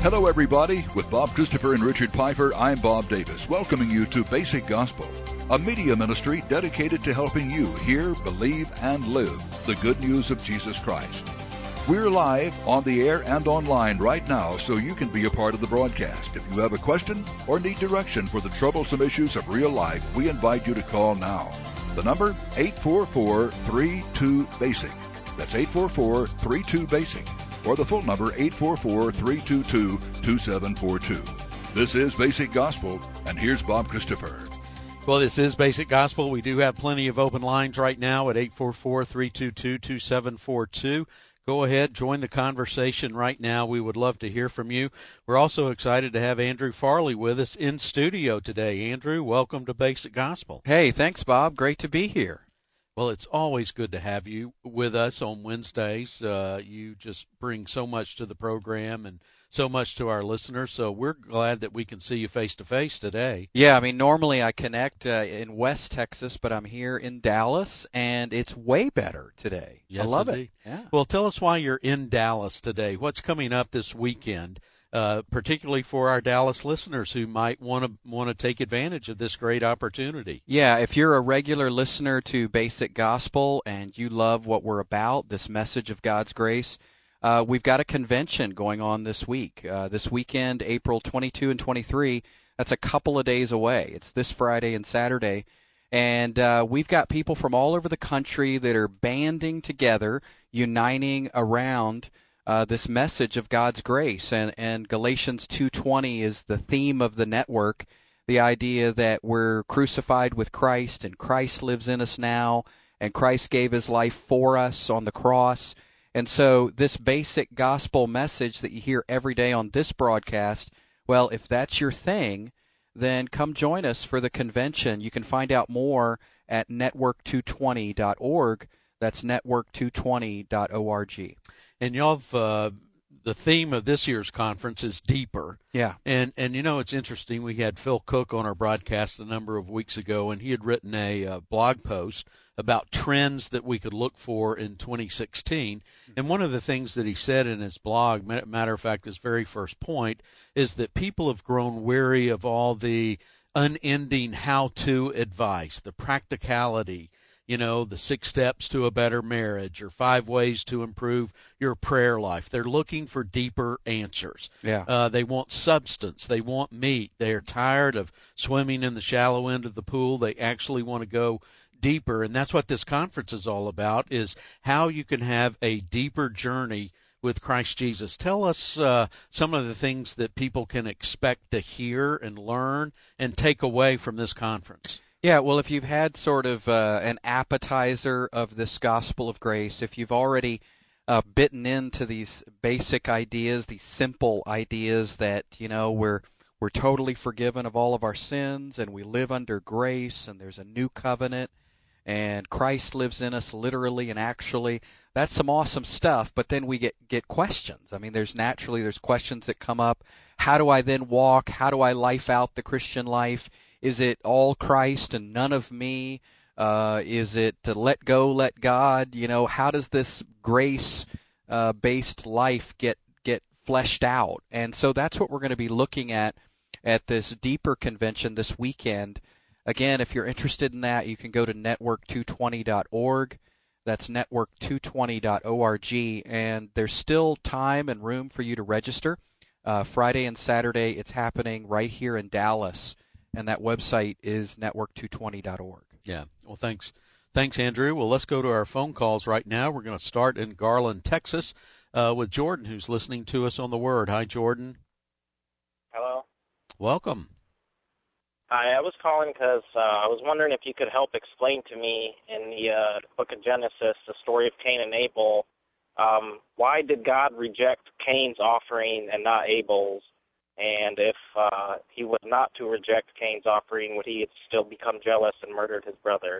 Hello, everybody. With Bob Christopher and Richard Piper, I'm Bob Davis, welcoming you to Basic Gospel, a media ministry dedicated to helping you hear, believe, and live the good news of Jesus Christ. We're live on the air and online right now, so you can be a part of the broadcast. If you have a question or need direction for the troublesome issues of real life, we invite you to call now. The number, 844-32-BASIC. That's 844-32-BASIC. Or the full number, 844-322-2742. This is Basic Gospel, and here's Bob Christopher. Well, this is Basic Gospel. We do have plenty of open lines right now at 844-322-2742. Go ahead, join the conversation right now. We would love to hear from you. We're also excited to have Andrew Farley with us in studio today. Andrew, welcome to Basic Gospel. Hey, thanks, Bob. Great to be here. Well, it's always good to have you with us on Wednesdays. You just bring so much to the program and so much to our listeners, so we're glad that we can see you face-to-face today. Yeah, I mean, normally I connect in West Texas, but I'm here in Dallas, and it's way better today. Yes, I love indeed. it. Yeah. Well, tell us why you're in Dallas today. What's coming up this weekend, particularly for our Dallas listeners who might want to take advantage of this great opportunity? Yeah, if you're a regular listener to Basic Gospel and you love what we're about, this message of God's grace, we've got a convention going on this week. This weekend, April 22 and 23, that's a couple of days away. It's this Friday and Saturday. And we've got people from all over the country that are banding together, uniting around this message of God's grace. And Galatians 2:20 is the theme of the network, the idea that we're crucified with Christ and Christ lives in us now, and Christ gave his life for us on the cross. And so this basic gospel message that you hear every day on this broadcast, well, if that's your thing, then come join us for the convention. You can find out more at network220.org. That's network220.org. And y'all have, the theme of this year's conference is Deeper. Yeah. And you know, it's interesting. We had Phil Cook on our broadcast a number of weeks ago, and he had written a blog post about trends that we could look for in 2016. And one of the things that he said in his blog, matter of fact, his very first point, is that people have grown weary of all the unending how-to advice, the practicality, you know, the 6 steps to a better marriage or 5 ways to improve your prayer life. They're looking for deeper answers. Yeah. They want substance. They want meat. They're tired of swimming in the shallow end of the pool. They actually want to go deeper, and that's what this conference is all about, is how you can have a deeper journey with Christ Jesus. Tell us some of the things that people can expect to hear and learn and take away from this conference. Yeah, well, if you've had sort of an appetizer of this gospel of grace, if you've already bitten into these basic ideas, these simple ideas that, you know, we're totally forgiven of all of our sins and we live under grace and there's a new covenant and Christ lives in us literally and actually, that's some awesome stuff. But then we get questions. I mean, there's questions that come up. How do I then walk? How do I life out the Christian life? Is it all Christ and none of me? Is it to let go, let God? You know, how does this grace-based life get fleshed out? And so that's what we're going to be looking at this Deeper convention this weekend. Again, if you're interested in that, you can go to network220.org. That's network220.org. And there's still time and room for you to register. Friday and Saturday, it's happening right here in Dallas. And that website is network220.org. Yeah. Well, thanks, Andrew. Well, let's go to our phone calls right now. We're going to start in Garland, Texas, with Jordan, who's listening to us on the Word. Hi, Jordan. Hello. Welcome. Hi, I was calling because I was wondering if you could help explain to me in the book of Genesis, the story of Cain and Abel, why did God reject Cain's offering and not Abel's? And if he was not to reject Cain's offering, would he still become jealous and murdered his brother?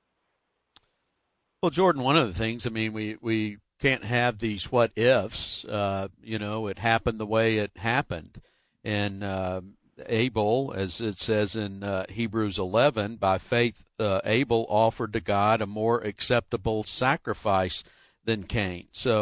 Well, Jordan, one of the things, I mean, we can't have these what ifs. You know, it happened the way it happened. And Abel, as it says in Hebrews 11, by faith Abel offered to God a more acceptable sacrifice than Cain. So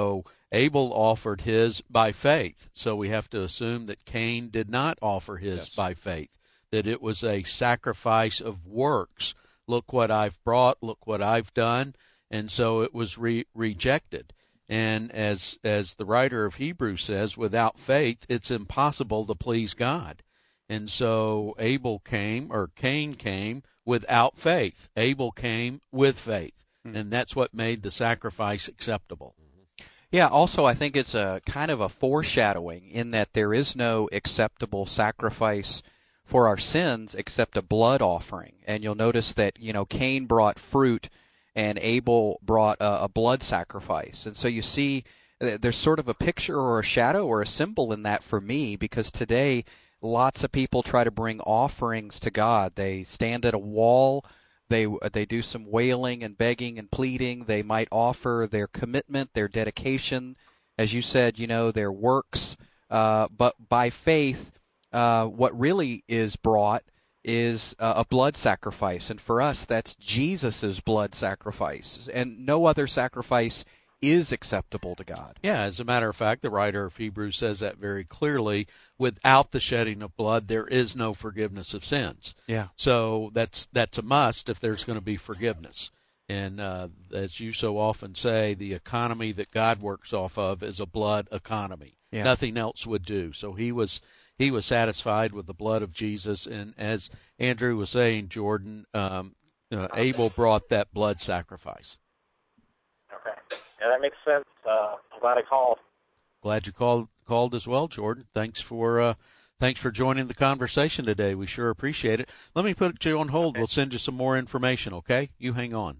Abel offered his by faith. So we have to assume that Cain did not offer his by faith, that it was a sacrifice of works. Look what I've brought, look what I've done. And so it was rejected. And as the writer of Hebrews says, without faith, it's impossible to please God. And so Cain came without faith. Abel came with faith. And that's what made the sacrifice acceptable. Yeah, also I think it's a kind of a foreshadowing in that there is no acceptable sacrifice for our sins except a blood offering. And you'll notice that, Cain brought fruit and Abel brought a blood sacrifice. And so you see there's sort of a picture or a shadow or a symbol in that for me, because today lots of people try to bring offerings to God. They stand at a wall, they do some wailing and begging and pleading. They might offer their commitment, their dedication, as you said, their works. But by faith, what really is brought is a blood sacrifice. And for us, that's Jesus' blood sacrifice. And no other sacrifice is acceptable to God. Yeah, as a matter of fact, the writer of Hebrews says that very clearly. Without the shedding of blood, there is no forgiveness of sins. Yeah. So that's a must if there's going to be forgiveness. And as you so often say, the economy that God works off of is a blood economy. Yeah. Nothing else would do. So he was satisfied with the blood of Jesus. And as Andrew was saying, Jordan, Abel brought that blood sacrifice. Okay. Yeah, that makes sense. I'm glad I called. Glad you called as well, Jordan. Thanks for joining the conversation today. We sure appreciate it. Let me put you on hold. Okay. We'll send you some more information, okay? You hang on.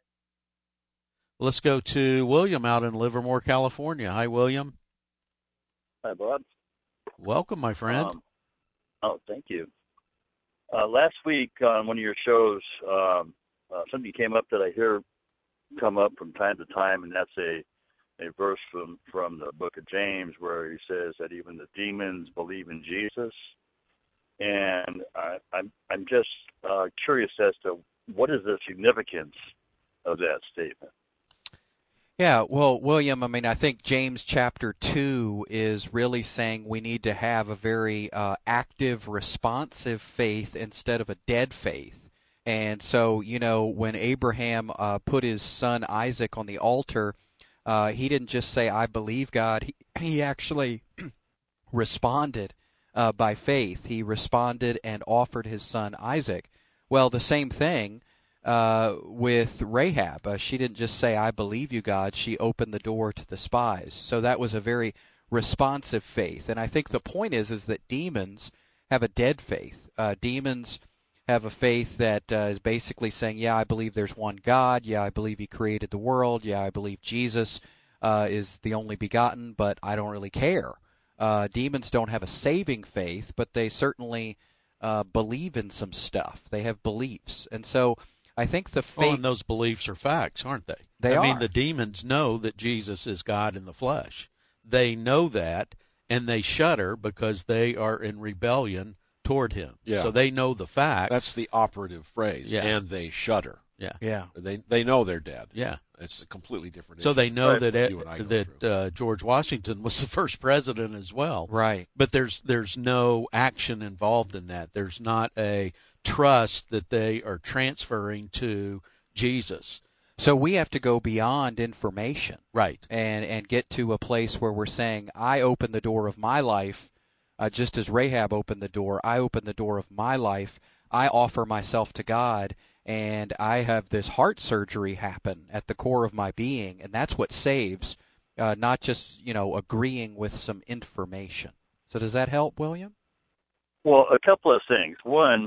Let's go to William out in Livermore, California. Hi, William. Hi, Bob. Welcome, my friend. Thank you. Last week on one of your shows, something came up that I hear come up from time to time, and that's a verse from the book of James where he says that even the demons believe in Jesus. And I'm just curious as to what is the significance of that statement. Yeah, well, William, I think James chapter 2 is really saying we need to have a very active, responsive faith instead of a dead faith. And so, when Abraham put his son Isaac on the altar, he didn't just say, I believe God. He actually responded by faith. He responded and offered his son Isaac. Well, the same thing with Rahab. She didn't just say, I believe you, God. She opened the door to the spies. So that was a very responsive faith. And I think the point is that demons have a dead faith. Demons have a faith that is basically saying, yeah, I believe there's one God. Yeah, I believe he created the world. Yeah, I believe Jesus is the only begotten, but I don't really care. Demons don't have a saving faith, but they certainly believe in some stuff. They have beliefs. And so I think the faith... and those beliefs are facts, aren't they? They are. The demons know that Jesus is God in the flesh. They know that, and they shudder because they are in rebellion toward him. Yeah. So they know the facts. That's the operative phrase. Yeah. And they shudder. Yeah. Yeah. They know they're dead. Yeah. It's a completely different issue. So they know right. that George Washington was the first president as well. Right. But there's no action involved in that. There's not a trust that they are transferring to Jesus. So we have to go beyond information. Right. And get to a place where we're saying, I open the door of my life, just as Rahab opened the door. I open the door of my life. I offer myself to God, and I have this heart surgery happen at the core of my being, and that's what saves, not just, agreeing with some information. So does that help, William? Well, a couple of things. One,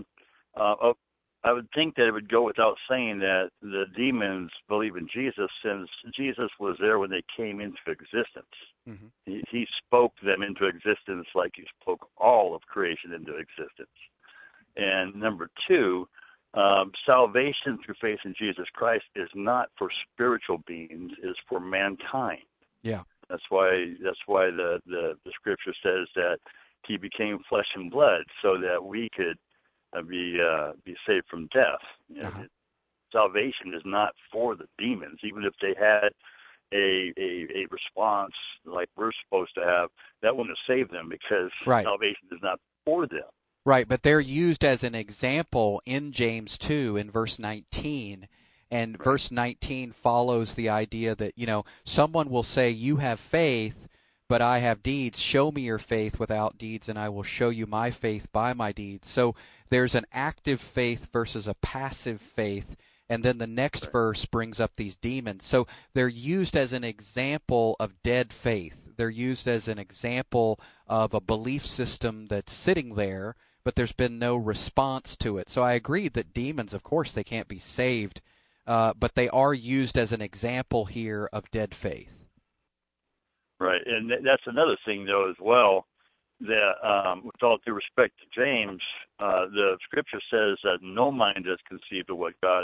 I would think that it would go without saying that the demons believe in Jesus, since Jesus was there when they came into existence. Mm-hmm. He spoke them into existence like he spoke all of creation into existence. And number two, salvation through faith in Jesus Christ is not for spiritual beings; it is for mankind. Yeah, that's why the scripture says that he became flesh and blood, so that we could be saved from death. Uh-huh. Salvation is not for the demons, even if they had a response like we're supposed to have, that wouldn't have saved them because Right. salvation is not for them. Right, but they're used as an example in James 2 in verse 19. And verse 19 follows the idea that, someone will say, you have faith, but I have deeds. Show me your faith without deeds, and I will show you my faith by my deeds. So there's an active faith versus a passive faith. And then the next verse brings up these demons. So they're used as an example of dead faith. They're used as an example of a belief system that's sitting there, but there's been no response to it. So I agree that demons, of course, they can't be saved, but they are used as an example here of dead faith. Right, and that's another thing, though, as well, that with all due respect to James, the Scripture says that no mind has conceived of what God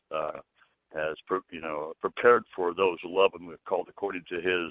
has prepared for those who love Him, who are called according to His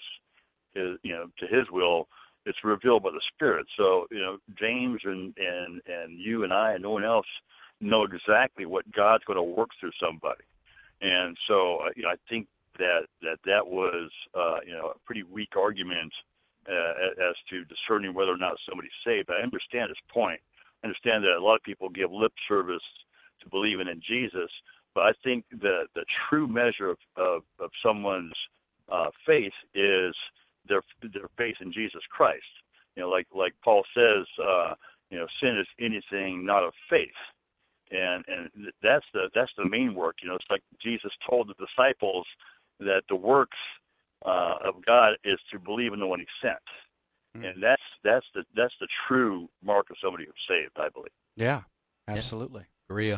to His will. It's revealed by the Spirit. So, James and you and I and no one else know exactly what God's going to work through somebody. And so, I think that was, a pretty weak argument as to discerning whether or not somebody's saved. I understand his point. I understand that a lot of people give lip service to believing in Jesus, but I think that the true measure of someone's faith is their faith in Jesus Christ. Like Paul says, sin is anything not of faith. And that's the main work. It's like Jesus told the disciples that the works of God is to believe in the one He sent, and that's the true mark of somebody who's saved, I believe. Yeah, absolutely. Agree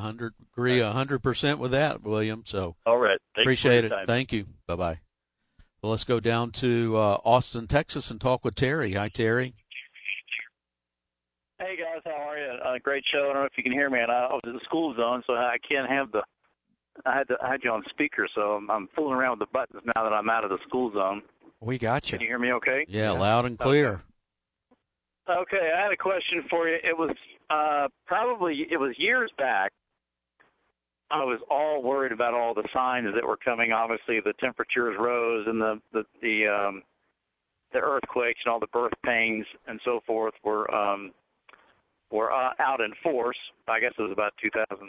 100% with that, William. So all right, appreciate it. Thank you. Bye bye. Well, let's go down to Austin, Texas, and talk with Terry. Hi, Terry. Hey guys, how are you? Great show. I don't know if you can hear me. And I was in the school zone, so I can't have I had you on speaker, so I'm fooling around with the buttons now that I'm out of the school zone. We got you. Can you hear me okay? Yeah, loud and clear. Okay, I had a question for you. It was it was years back. I was all worried about all the signs that were coming. Obviously, the temperatures rose and the earthquakes and all the birth pains and so forth were out in force. I guess it was about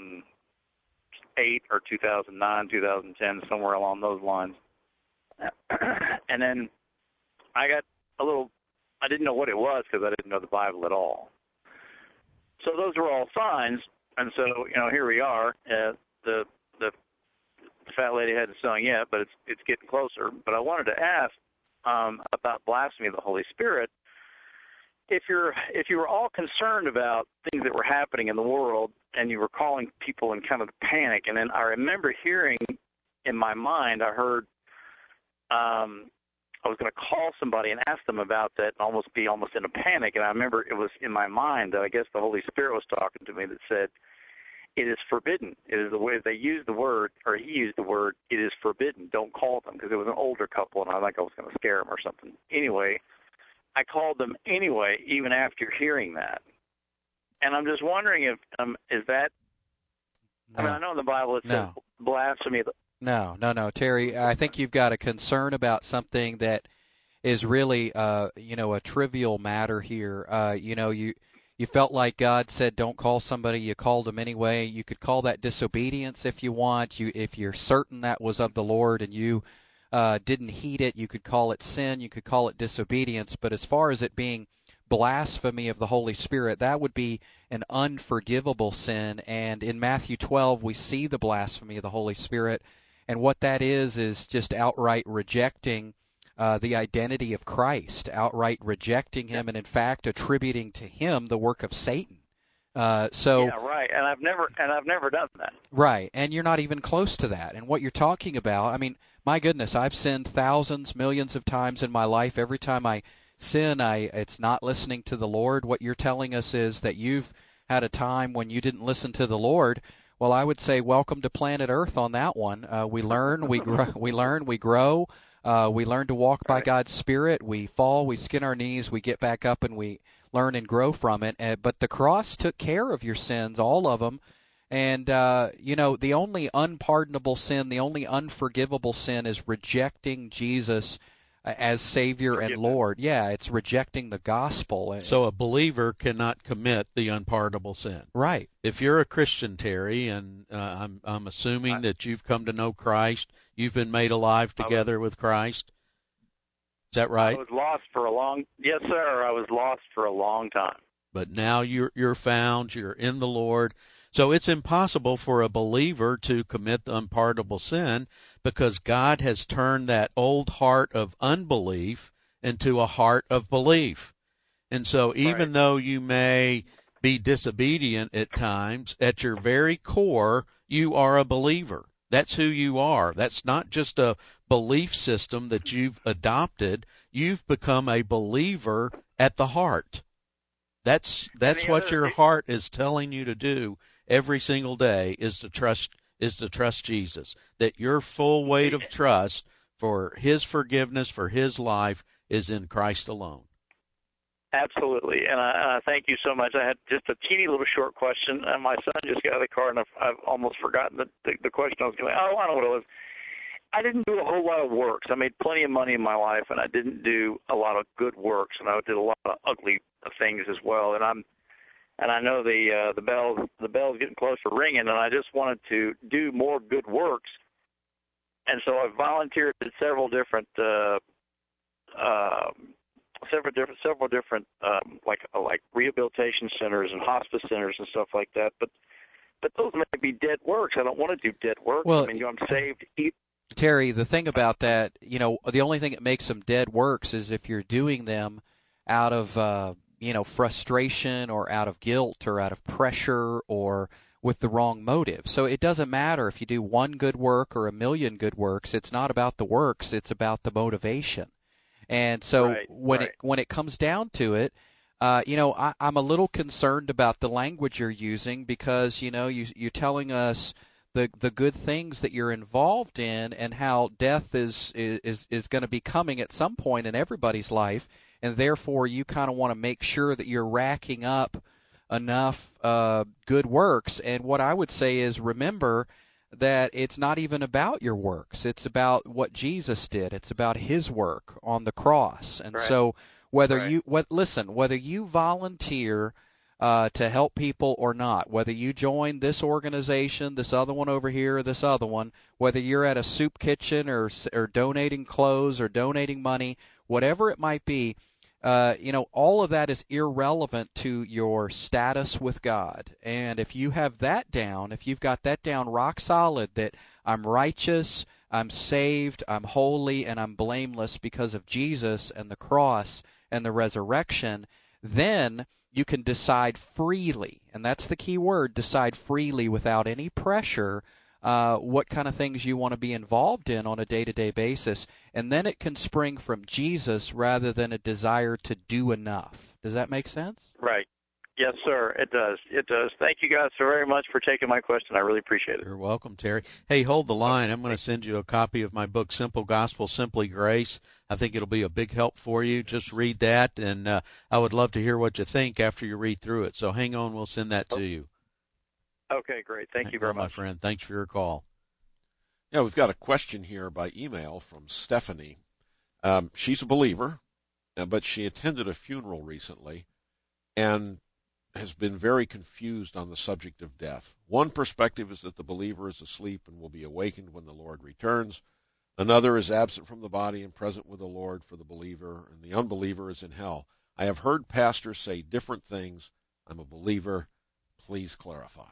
2008 or 2009, 2010, somewhere along those lines. And then I got I didn't know what it was because I didn't know the Bible at all. So those were all signs, and so here we are. The fat lady hadn't sung yet, but it's getting closer. But I wanted to ask about blasphemy of the Holy Spirit. If you were all concerned about things that were happening in the world and you were calling people in kind of panic, and then I remember hearing in my mind, I heard I was going to call somebody and ask them about that and almost in a panic, and I remember it was in my mind that I guess the Holy Spirit was talking to me that said, it is forbidden. It is the way they used the word, or he used the word, it is forbidden. Don't call them, because it was an older couple, and I think I was going to scare them or something. Anyway, I called them anyway, even after hearing that. And I'm just wondering if, is that, No. I mean, I know in the Bible it says blasphemy. No, Terry, I think you've got a concern about something that is really, a trivial matter here. You felt like God said don't call somebody, you called them anyway. You could call that disobedience if you want. If you're certain that was of the Lord and you didn't heed it, you could call it sin, you could call it disobedience. But as far as it being blasphemy of the Holy Spirit, that would be an unforgivable sin. And in Matthew 12, we see the blasphemy of the Holy Spirit. And what that is just outright rejecting the identity of Christ, outright rejecting him, and in fact attributing to him the work of Satan. Yeah, right. And I've never done that. Right, and you're not even close to that. And what you're talking about, I mean, my goodness, I've sinned thousands, millions of times in my life. Every time I sin, it's not listening to the Lord. What you're telling us is that you've had a time when you didn't listen to the Lord. Well, I would say welcome to planet Earth on that one. We learn, we grow, we grow. We learn to walk by God's Spirit. We fall, we skin our knees, we get back up, and we learn and grow from it. But the cross took care of your sins, all of them. And, the only unpardonable sin, the only unforgivable sin is rejecting Jesus as Savior and Lord. Yeah, it's rejecting the gospel. So a believer cannot commit the unpardonable sin. Right. If you're a Christian, Terry, and I'm assuming that you've come to know Christ, you've been made alive together with Christ. Is that right? I was lost for a long. Yes, sir. I was lost for a long time. But now you're found. You're in the Lord. So it's impossible for a believer to commit the unpardonable sin because God has turned that old heart of unbelief into a heart of belief. And so even though you may be disobedient at times, at your very core, you are a believer. That's who you are. That's not just a belief system that you've adopted. You've become a believer at the heart. That's what your heart is telling you to do every single day, is to trust Jesus. That your full weight of trust for his forgiveness, for his life, is in Christ alone. Absolutely, and I thank you so much. I had just a teeny little short question, and my son just got out of the car, and I've almost forgotten the question I was going to. I don't know what it was. I didn't do a whole lot of works. I made plenty of money in my life, and I didn't do a lot of good works, and I did a lot of ugly things as well. And I know the bell's getting close to ringing, and I just wanted to do more good works. And so I volunteered at several different like rehabilitation centers and hospice centers and stuff like that. But those may be dead works. I don't want to do dead works. Well, I mean, I'm saved. Terry, the thing about that, the only thing that makes them dead works is if you're doing them out of, frustration or out of guilt or out of pressure or with the wrong motive. So it doesn't matter if you do one good work or a million good works. It's not about the works. It's about the motivation. And so when it comes down to it, I'm a little concerned about the language you're using because, you're telling us the good things that you're involved in and how death is going to be coming at some point in everybody's life, and therefore you kind of want to make sure that you're racking up enough good works. And what I would say is, remember that it's not even about your works. It's about what Jesus did. It's about his work on the cross. And so whether you volunteer to help people or not, whether you join this organization, this other one over here, this other one, whether you're at a soup kitchen or donating clothes or donating money, whatever it might be, all of that is irrelevant to your status with God. And if you have that down, if you've got that down rock solid, that I'm righteous, I'm saved, I'm holy, and I'm blameless because of Jesus and the cross and the resurrection, then you can decide freely, and that's the key word, decide freely without any pressure, what kind of things you want to be involved in on a day-to-day basis. And then it can spring from Jesus rather than a desire to do enough. Does that make sense? Right. Yes, sir. It does. It does. Thank you guys so very much for taking my question. I really appreciate it. You're welcome, Terry. Hey, hold the line. I'm going to send you a copy of my book, Simple Gospel, Simply Grace. I think it'll be a big help for you. Just read that, and I would love to hear what you think after you read through it. So hang on. We'll send that to you. Okay, great. Thank you very much. My friend. Thanks for your call. Yeah, we've got a question here by email from Stephanie. She's a believer, but she attended a funeral recently and has been very confused on the subject of death. One perspective is that the believer is asleep and will be awakened when the Lord returns. Another is absent from the body and present with the Lord for the believer, and the unbeliever is in hell. I have heard pastors say different things. I'm a believer. Please clarify.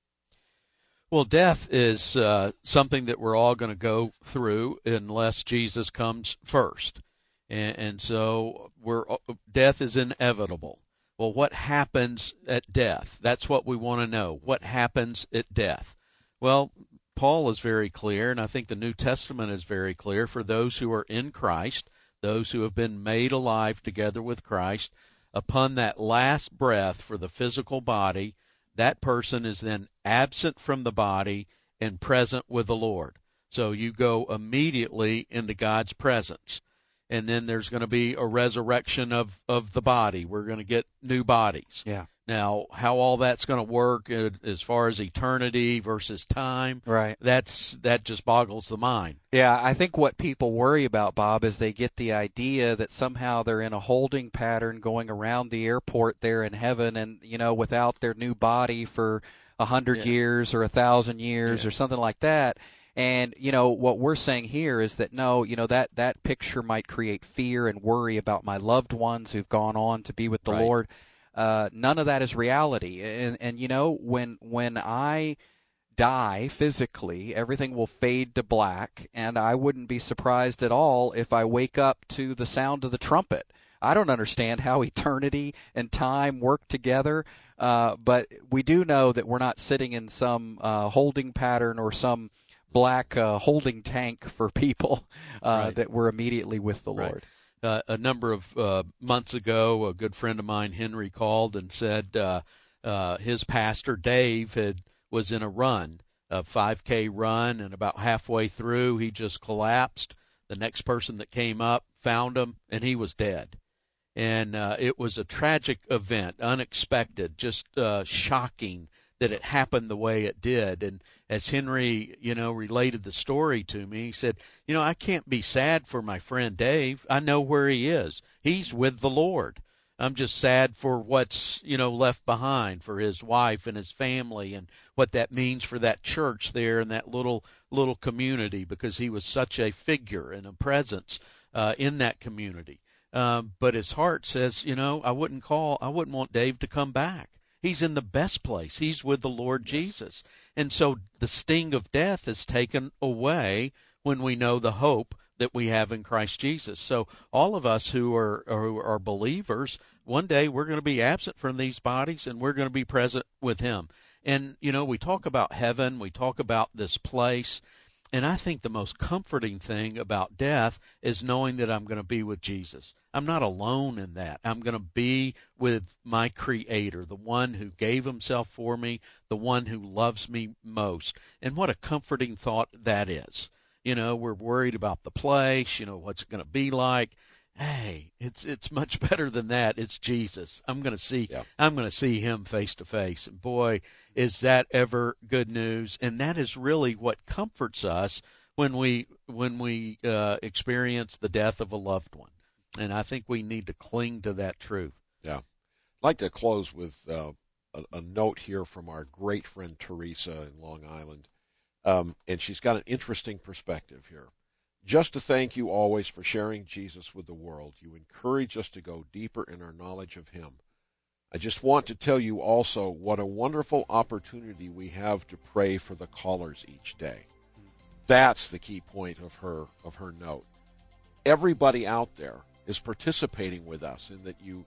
Well, death is something that we're all going to go through unless Jesus comes first. And so death is inevitable. Well, what happens at death? That's what we want to know. What happens at death? Well, Paul is very clear, and I think the New Testament is very clear, for those who are in Christ, those who have been made alive together with Christ, upon that last breath for the physical body, that person is then absent from the body and present with the Lord. So you go immediately into God's presence. And then there's going to be a resurrection of the body. We're going to get new bodies. Yeah. Now, how all that's going to work as far as eternity versus time, right? That just boggles the mind. Yeah, I think what people worry about, Bob, is they get the idea that somehow they're in a holding pattern going around the airport there in heaven, and without their new body for 100 years or 1,000 years or something like that. And what we're saying here is that no, that picture might create fear and worry about my loved ones who've gone on to be with the Lord. None of that is reality. And when I die physically, everything will fade to black, and I wouldn't be surprised at all if I wake up to the sound of the trumpet. I don't understand how eternity and time work together, but we do know that we're not sitting in some holding pattern or some black holding tank for people, that we're immediately with the Lord. A number of months ago, a good friend of mine, Henry, called and said his pastor, Dave, was in a 5K run, and about halfway through, he just collapsed. The next person that came up found him, and he was dead. And it was a tragic event, unexpected, just shocking that it happened the way it did. And as Henry, related the story to me, he said, I can't be sad for my friend Dave. I know where he is. He's with the Lord. I'm just sad for what's, left behind for his wife and his family, and what that means for that church there and that little community, because he was such a figure and a presence in that community. But his heart says, I wouldn't want Dave to come back. He's in the best place. He's with the Lord Jesus. And so the sting of death is taken away when we know the hope that we have in Christ Jesus. So all of us who are believers, one day we're going to be absent from these bodies, and we're going to be present with him. And, we talk about heaven, we talk about this place, and I think the most comforting thing about death is knowing that I'm going to be with Jesus. I'm not alone in that. I'm going to be with my Creator, the one who gave himself for me, the one who loves me most. And what a comforting thought that is. We're worried about the place, what's it going to be like. Hey, it's much better than that. It's Jesus. I'm going to see him face to face. And boy, is that ever good news. And that is really what comforts us when we experience the death of a loved one. And I think we need to cling to that truth. Yeah. I'd like to close with a note here from our great friend Teresa in Long Island. And she's got an interesting perspective here. Just to thank you always for sharing Jesus with the world. You encourage us to go deeper in our knowledge of him. I just want to tell you also what a wonderful opportunity we have to pray for the callers each day. That's the key point of her note. Everybody out there is participating with us in that you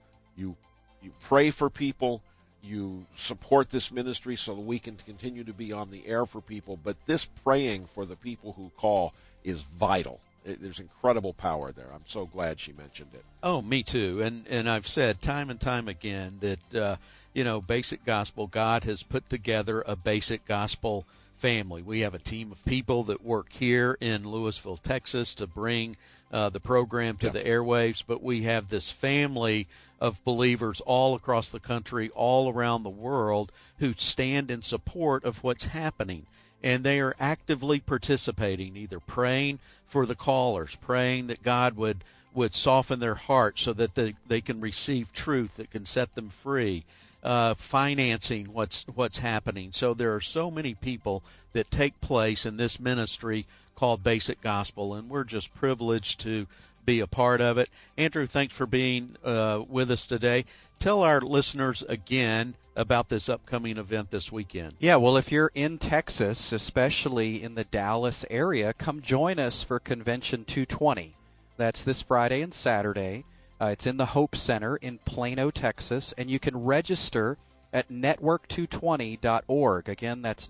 pray for people, you support this ministry so that we can continue to be on the air for people, but this praying for the people who call is vital. There's incredible power there. I'm so glad she mentioned it. Oh, me too. And I've said time and time again that, Basic Gospel, God has put together a Basic Gospel family. We have a team of people that work here in Lewisville, Texas, to bring the program to the airwaves, but we have this family of believers all across the country, all around the world, who stand in support of what's happening. And they are actively participating, either praying for the callers, praying that God would soften their hearts so that they can receive truth that can set them free, financing what's happening. So there are so many people that take place in this ministry called Basic Gospel, and we're just privileged to be a part of it. Andrew, thanks for being with us today. Tell our listeners again about this upcoming event this weekend. Yeah, well, if you're in Texas, especially in the Dallas area, come join us for Convention 220. That's this Friday and Saturday. It's in the Hope Center in Plano, Texas, and you can register at network220.org. Again, that's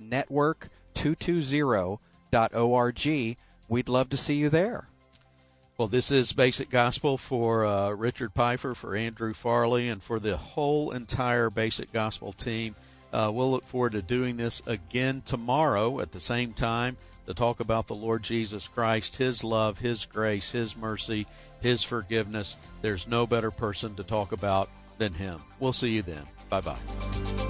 network220.org. We'd love to see you there. Well, this is Basic Gospel for Richard Pfeiffer, for Andrew Farley, and for the whole entire Basic Gospel team. We'll look forward to doing this again tomorrow at the same time to talk about the Lord Jesus Christ, his love, his grace, his mercy, his forgiveness. There's no better person to talk about than him. We'll see you then. Bye-bye.